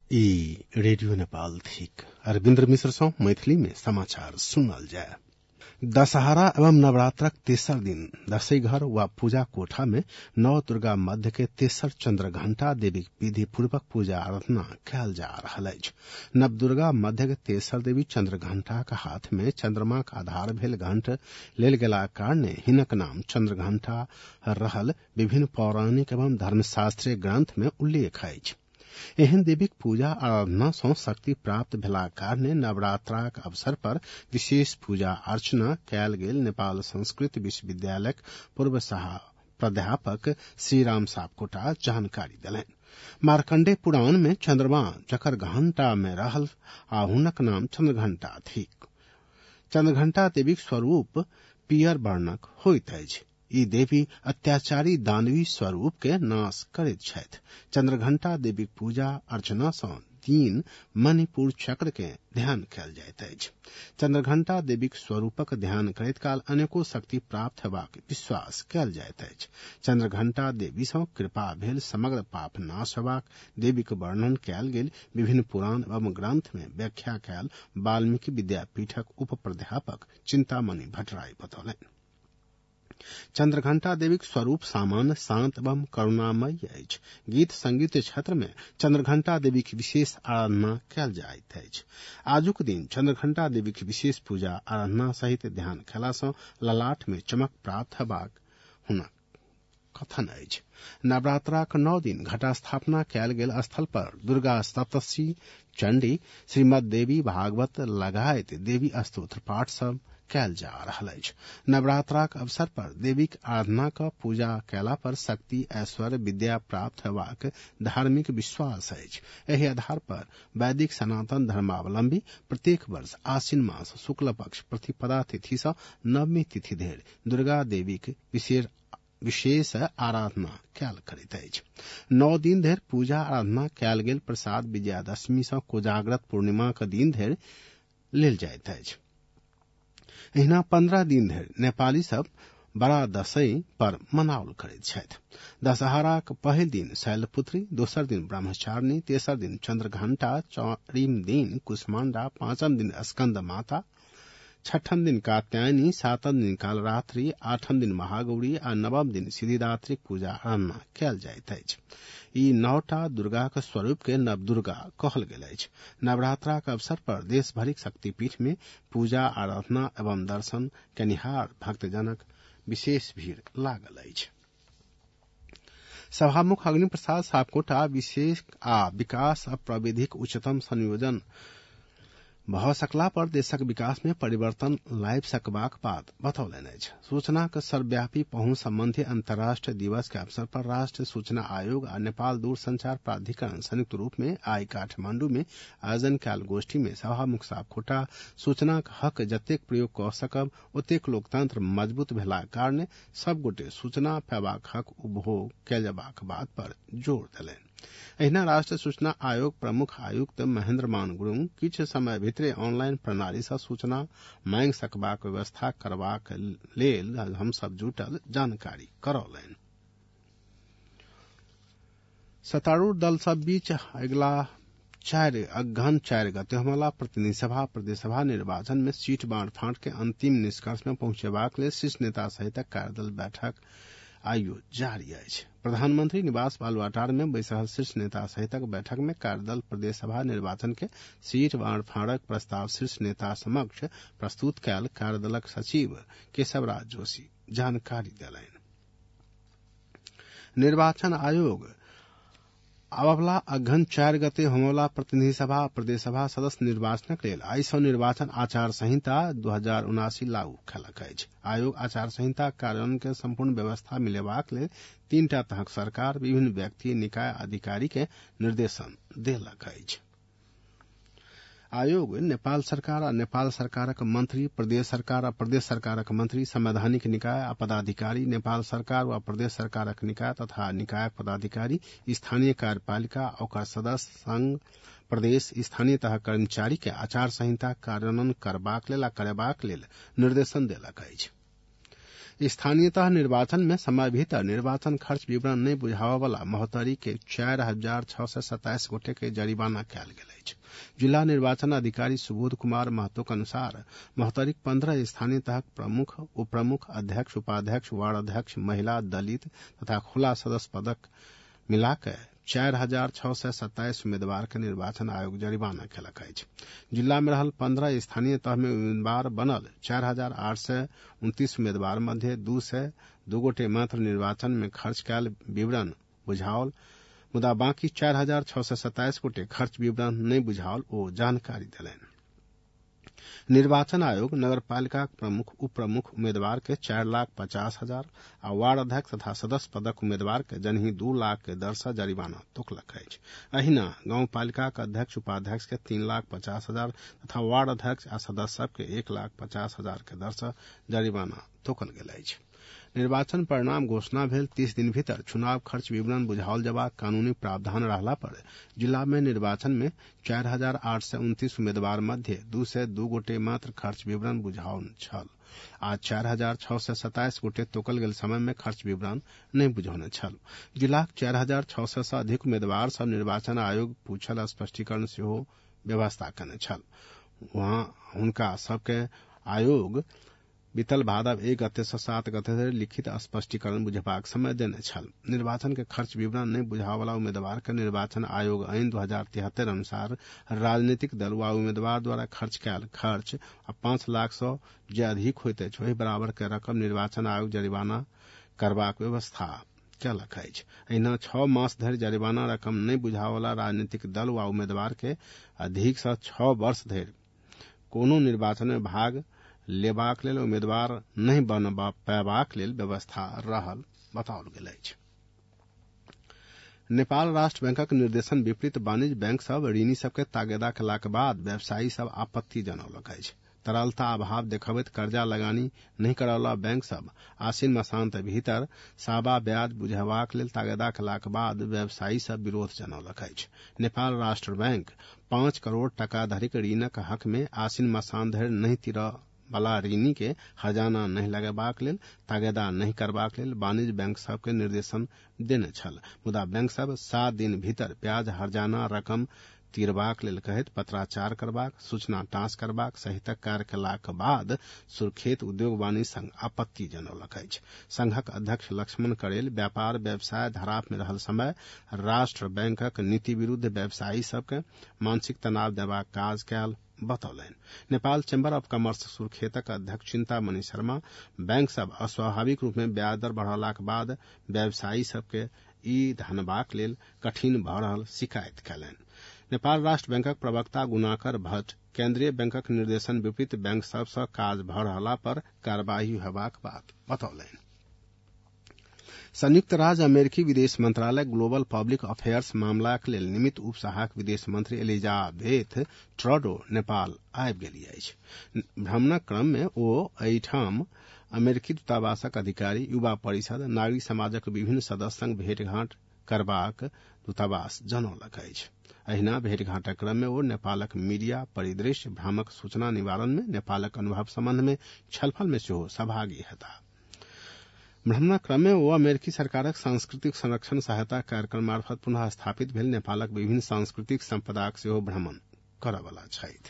ई रेडियो नेपाल थिक अरविन्द्र मिश्र सौ मैथिली में समाचार सुनल जाय। दशहरा एवं नवरात्रक तेसर दिन दशै घर वा पूजा कोठा में नव दुर्गा मध्य के तेसर चंद्र घंटा देवी विधि पूर्वक पूजा आराधना कयल जा रहल अछि। नव दुर्गा मध्य के तेसर देवी चंद्र घंटा के हाथ में चंद्रमा के आधार भेल घंट लेल गेला कारणे हिनक नाम चंद्र घंटा रहल विभिन्न पौराणिक एवं धर्मशास्त्रीय ग्रंथ में उल्लेख अछि। एहन देवीक पूजा आराधना सँ शक्ति प्राप्त भेला कारणे नवरात्राक अवसर पर विशेष पूजा अर्चना कयल गेल नेपाल संस्कृत विश्वविद्यालयक पूर्व प्राध्यापक श्रीराम सापकोटा जानकारी देलनि। मार्कंडेय पुराण में चंद्रमा जकर घंटा में रहल आ हुनक नाम चंद्रघंटा थिक। चंद्रघंटा देवीक स्वरूप पियर वर्णक होइत अछि। ई देवी अत्याचारी दानवी स्वरूप के नाश करैत छथि। चंद्रघंटा देवीक पूजा अर्चना सँ दिन मणिपुर चक्र के ध्यान कयल जाइत अछि। चंद्रघंटा देवीक स्वरूपक ध्यान करैत काल अनेको शक्ति प्राप्त हेबाक विश्वास कयल जाइत अछि। चंद्रघंटा देवी सँ कृपा भेल समग्र पाप नाश हेबाक देवीक वर्णन कयल गेल विभिन्न पुराण एवं ग्रंथ में व्याख्या कयल वाल्मीकि विद्यापीठक उप प्राध्यापक चिंतामणि भट्टराई बतौलनि। चंद्रघंटा देवीक स्वरूप सामान्य शांत एवं करुणामय अछि। गीत संगीत क्षेत्र में चंद्रघंटा देवीक विशेष आराधना कयल जाइत अछि। आजुक दिन चंद्रघंटा देवीक विशेष पूजा आराधना सहित ध्यान कयला सँ ललाट में चमक प्राप्त हेबाक हुनक कथन अछि। नवरात्राक 9 दिन घटा स्थापना कयल गेल स्थल पर दुर्गा सप्तशती, चंडी, श्रीमद देवी भागवत लगायत देवी स्तोत्र पाठ सब कयल जा रहल अछि। नवरात्राक अवसर पर देवीक आराधना क पूजा कयला पर शक्ति, ऐश्वर्य, विद्या प्राप्त हेबाक धार्मिक विश्वास अछि। एहि आधार पर वैदिक सनातन धर्मावलंबी प्रत्येक वर्ष आश्विन मास शुक्ल पक्ष प्रतिपदा तिथि सँ नवमी तिथि धरि दुर्गा देवीक विशेष आराधना कयल करैत अछि। 9 दिन धरि पूजा आराधना कयल गेल प्रसाद विजयादशमी सँ कोजाग्रत पूर्णिमा के दिन धरि लेल जाइत अछि। एहिना 15 दिन धरि नेपाली सब बड़ा दशै पर मनाओल करैत छथि। दशहराक पहिल दिन शैलपुत्री, दोसर दिन ब्रह्मचारिणी, तेसर दिन चंद्रघंटा, चारिम दिन कुष्मांडा, पांचम दिन स्कंद माता, छठम दिन कात्यायनी, सातम दिन कालरात्रि, आठम दिन महागौरी आ नवम दिन सिद्धिदात्रीक पूजा आराधना कयल जाइत अछि। ई 9टा दुर्गाक स्वरूप के नव दुर्गा कहल गेल अछि। नवरात्राक अवसर पर देश भरिक शक्तिपीठ में पूजा आराधना एवं दर्शन केनिहार भक्तजनक विशेष भीड़ लागल अछि। सभामुख अग्नि प्रसाद सापकोटा विशेष आ विकास आ प्रविधिक उच्चतम संयोजन भऽ सकला पर देशक विकास में परिवर्तन लाइब सकबाक बात बतौलनि अछि। सूचनाक सर्वव्यापी पहुंच संबंधी अंतर्राष्ट्रीय दिवस के अवसर पर राष्ट्रीय सूचना आयोग आ नेपाल दूरसंचार प्राधिकरण संयुक्त रूप में आई काठमांडू में आयोजन कयल गोष्ठी में सभामुख सापकोटा सूचनाक हक जतेक प्रयोग कऽ सकब ओतेक लोकतंत्र मजबूत भेला कारणे सब गोटे सूचना पेबाक हक उपभोग कयल जयबाक बात पर जोर देलनि। एहिना राष्ट्रीय सूचना आयोग प्रमुख आयुक्त महेंद्र मान गुरुंग किछु समय भीतरे ऑनलाइन प्रणाली सँ सूचना मांगि सकबाक व्यवस्था करबाक लेल हमसभ जुटल जानकारी करौलनि। सत्तारूढ़ दल सब बीच अगिला अगहन 4 गते होमला प्रतिनिधि सभा प्रदेश सभा निर्वाचन में सीट बांट के अंतिम निष्कर्ष में पहुंचेबाक लेल शीर्ष नेता सहित कार्यदल बैठक आइयो जारी अछि। प्रधानमंत्री निवास बालुआटार में बैस रहल शीर्ष नेता सहितक बैठक में कार्यदल प्रदेश सभा निर्वाचन के सीट बांटफांटक प्रस्ताव शीर्ष नेता समक्ष प्रस्तुत कयल कार्यदलक सचिव केशवराज जोशी जानकारी देलनि। निर्वाचन आयोग आबवला अगहन 4 गते होमवला प्रतिनिधि सभा प्रदेश सभा सदस्य निर्वाचनक लेल आइ सँ निर्वाचन आचार संहिता 2079 लागू कयलक अछि। आयोग आचार संहिता कार्यान्वयन के संपूर्ण व्यवस्था मिलेबाक लेल 3टा तहक सरकार विभिन्न व्यक्ति निकाय अधिकारी के निर्देशन देलक अछि। आयोग नेपाल सरकार आ नेपाल सरकारक मंत्री, प्रदेश सरकार आ प्रदेश सरकारक मंत्री, संवैधानिक निकाय आ पदाधिकारी, नेपाल सरकार वा प्रदेश सरकारक निकाय तथा निकायक पदाधिकारी, स्थानीय कार्यपालिका ओकर सदस्य, संघ, प्रदेश, स्थानीय तह कर्मचारी के आचार संहिता कार्यान्वयन करबाक लेल आ करेबाक लेल निर्देशन देलक अछि। स्थानीयतः निर्वाचन में समय भीतर निर्वाचन खर्च विवरण नहीं बुझावा वाला महोत्तरी के 4,627 गोटे के जरिमाना कयल गेल अछि। जिला निर्वाचन अधिकारी सुबोध कुमार महतो के अनुसार महोत्तरी 15 स्थानीय तह प्रमुख, उप प्रमुख, अध्यक्ष, उपाध्यक्ष, वार्ड अध्यक्ष, महिला, दलित तथा खुला सदस्य पदक मिलाकर 4,627 उम्मीदवार के निर्वाचन आयोग जरिमाना केलक अछि। जिला में रहल 15 स्थानीय तह में उम्मीदवार बनल 4,829 उम्मीदवार मध्य 202 गोटे मात्र निर्वाचन में खर्च कयल विवरण बुझाओल, मुदा बाकी 4,627 गोटे खर्च विवरण नहीं बुझाओल ओ जानकारी देलनि। निर्वाचन आयोग नगरपालिका प्रमुख, उप प्रमुख उम्मीदवार के 4,50,000 आ वार्ड अध्यक्ष तथा सदस्य पदक उम्मीदवार के जनही 2 लाख के दर से जरिमाना तोकलक अछि। अहिना गांव पालिका के अध्यक्ष, उपाध्यक्ष के 3,50,000 तथा वार्ड अध्यक्ष आ सदस्य सब के 1,50,000 के दर से जरिमाना तोकल गेल अछि। निर्वाचन परिणाम घोषणा भेल 30 दिन भीतर चुनाव खर्च विवरण बुझाओल जबाक कानूनी प्रावधान रहला पर जिला में निर्वाचन में 4,829 उम्मीदवार मध्य 202 गोटे मात्र खर्च विवरण बुझाओल छल आ 4,627 गोटे तोकल गेल समय में खर्च विवरण नहीं बुझौने छल। जिलाक 4,600 से अधिक उम्मीदवार सब निर्वाचन आयोग पूछल स्पष्टीकरण सेहो व्यवस्था कने छल। वहां हुनका सबके आयोग बीतल भादव 1 गते से 7 गते धरि लिखित स्पष्टीकरण बुझबाक समय देने छल। निर्वाचन के खर्च विवरण नहीं बुझावे वाला उम्मीदवार के निर्वाचन आयोग ऐन 2073 अनुसार राजनीतिक दल वा उम्मीदवार द्वारा खर्च कयल खर्च 5 लाख से जे अधिक होइत अछि वही बराबर के रकम निर्वाचन आयोग जरिमाना करबाक व्यवस्था कयलक अछि। एहिना 6 मास धरि जरिमाना रकम नहीं बुझावे वाला राजनीतिक दल वा उम्मीदवार के अधिक से 6 वर्ष धरि कोनो निर्वाचन में भाग लेबाक लेल उम्मीदवार नहीं बनबा पैबाक लेल व्यवस्था रहल बताओल गेल अछि। नेपाल राष्ट्र बैंकक निर्देशन विपरीत वाणिज्य बैंक सब ऋणी सबके तागेदा केलाक बाद व्यवसायी सब आपत्ति जनौलक अछि। तरलता अभाव देखबैत कर्जा लगानी नहीं करौला बैंक सब आसिन मसांत भीतर साबा ब्याज बुझेबाक लेल तागेदा केलाक बाद व्यवसायी सब विरोध जनौलक अछि। नेपाल राष्ट्र बैंक 5 करोड़ टका धरिक ऋणक हक में आसिन मसांत धरि नहीं तीरऽ वाला ऋणी के हर्जाना नहीं लगेबाक लेल तागेदा नहीं करबाक लेल वाणिज्य बैंक सब के निर्देशन देने छल, मुदा बैंक सब 7 दिन भीतर ब्याज हर्जाना रकम तीरबाक लेल कहैत पत्राचार करबाक, सूचना टाँस करबाक सहितक कार्य केलाक बाद सुर्खेत उद्योग वाणिज्य संघ आपत्ति जनौलक अछि। संघक अध्यक्ष लक्ष्मण करेल व्यापार व्यवसाय धराप में रहल समय राष्ट्र बैंकक नीति विरुद्ध व्यवसायी सबके मानसिक तनाव देबाक काज कयल बतौलनि। नेपाल चैम्बर ऑफ कॉमर्स सुर्खेतक अध्यक्ष चिंतामणि शर्मा बैंक सब अस्वाभाविक रूप में ब्याज दर बढ़ौलाक बाद व्यवसायी सबके ई धनबाक लेल कठिन भऽ रहल शिकायत कयलनि। नेपाल राष्ट्र बैंकक प्रवक्ता गुणाकर भट्ट केंद्रीय बैंकक निर्देशन विपरीत बैंक सब सँ काज भऽ रहला पर कार्यवाही हेबाक बात बतौलनि। संयुक्त राज्य अमेरिकी विदेश मंत्रालय ग्लोबल पब्लिक अफेयर्स मामलाक लेल निमित्त उप सहायक विदेश मंत्री एलिजाबेथ ट्रडो नेपाल आबि गेली अछि। भ्रमणक क्रम में ओ एहिठाम अमेरिकी दूतावासक अधिकारी, युवा परिषद, नागरिक समाजक विभिन्न सदस्य संग भेंटघाट करबाक दूतावास जनौलक अछि। अहिना भेंटघाटक क्रम में ओ नेपालक मीडिया परिदृश्य, भ्रामक सूचना निवारण में नेपालक अनुभव संबंध में छलफल में सेहो सहभागी हेताह। भ्रमणक क्रम में ओ अमेरिकी सरकारक सांस्कृतिक संरक्षण सहायता कार्यक्रम मार्फत पुनः स्थापित भेल नेपालक विभिन्न सांस्कृतिक संपदाक सेहो भ्रमण करयवला छथि।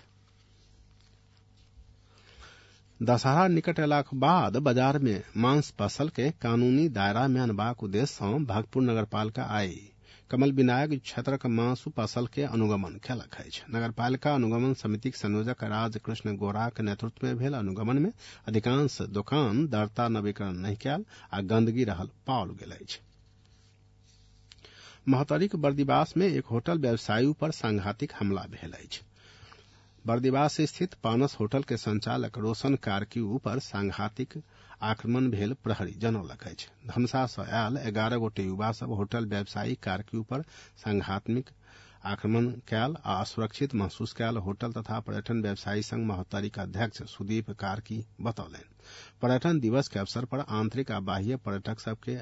दशहरा निकट अयलाक बाद बाजार में मांस फसल के कानूनी दायरा में अनबाक उद्देश्य सँ भगतपुर नगरपालिका आइ कमल विनायक क्षेत्रक मासु फसल के अनुगमन कयलक अछि। नगरपालिका अनुगमन समितिक संयोजक राज कृष्ण गोरा के नेतृत्व में भेल अनुगमन में अधिकांश दोकान दरता नवीकरण नहीं कयल आ गंदगी रहल पाओल गेल अछि। महोत्तरीक बर्दिवास में एक होटल व्यवसायी पर सांघातिक हमला भेल अछि। बर्दिवास स्थित पानस होटल के संचालक रोशन कार्की ऊपर सांघातिक आक्रमण भेल प्रहरी जनौलक अछि। धनुषा सँ आयल 11 गोटे युवा सब होटल व्यवसायी कार्की ऊपर सांघातिक आक्रमण कयल आ असुरक्षित महसूस कयल होटल तथा पर्यटन व्यवसायी संघ महोत्तरीक अध्यक्ष सुदीप कार्की बतौलनि। पर्यटन दिवस के अवसर पर आंतरिक आ बाह्य पर्यटक सबके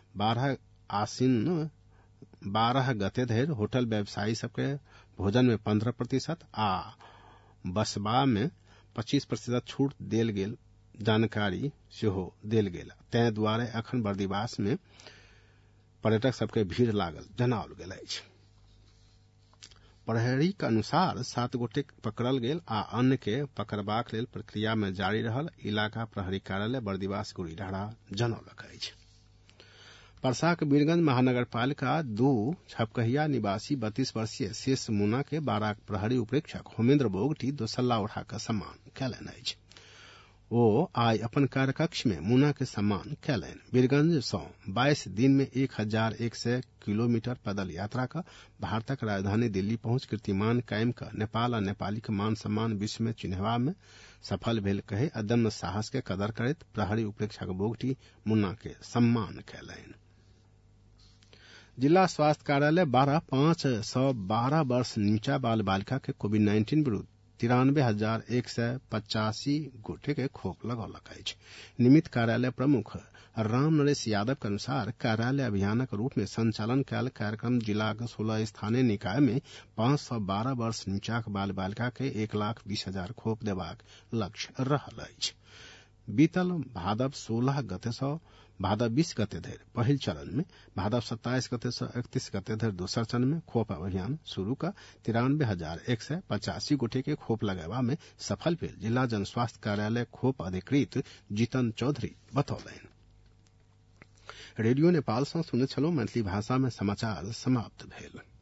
12 गते धरि होटल व्यवसायी सबके भोजन में 15% आ बसबा में 25% छूट देल गेल जानकारी सेहो देल गेल। तै दुआरे अखन बर्दिवास में पर्यटक सबके भीड़ लागल जनाओल गेल अछि। प्रहरी के अनुसार 7 गोटे पकड़ल गेल आ अन्य के पकड़बाक लेल प्रक्रिया में जारी रहल। इलाका प्रहरी कार्यालय बर्दिवास गुड़ीढारा जनौलक अछि। परसाक वीरगंज महानगरपालिका 2 छपकहिया निवासी 32 वर्षीय शेष मुना के बारा प्रहरी उपरीक्षक होमेंद्र बोगटी दोसल्ला उठा के सम्मान कयलनि अछि। ओ आइ अपन कार्यकक्ष में मुना के सम्मान कयलनि। वीरगंज सँ 22 दिन में 1100 किलोमीटर पैदल यात्रा कर भारतक राजधानी दिल्ली पहुंच कीर्तिमान कायम कर नेपाल आ नेपाली के मान सम्मान विश्व में चिन्हवा में सफल भेल कहे अदम्य साहस के कदर करैत प्रहरी उपरीक्षक बोगटी मुन्ना के सम्मान कयलनि। जिला स्वास्थ्य कार्यालय 512 वर्ष नीचा बाल बालिका के कोविड-19 विरुद्ध 93,185 गोटे के खोप लगौलक अछि। निमित्त कार्यालय प्रमुख राम नरेश यादव के अनुसार कार्यालय अभियानक रूप में संचालन कयल कार्यक्रम जिला के 16 स्थानीय निकाय में 512 वर्ष नीचाक बाल बालिका के 1,20,000 खोप देबाक लक्ष्य रहल अछि। बीतल भादव 16 गते सँ भादव 20 गते धरि पहिल चरण में, भादव 27 गते सँ 31 गते धरि दोसर चरण में खोप अभियान शुरू कर 93,185 गोटे के खोप लगेबा में सफल भेल जिला जन स्वास्थ्य कार्यालय खोप अधिकृत जीतन चौधरी बतौलनि। रेडियो नेपाल सँ सुनैत छलहुँ। मैथिली भाषा में समाचार समाप्त भेल।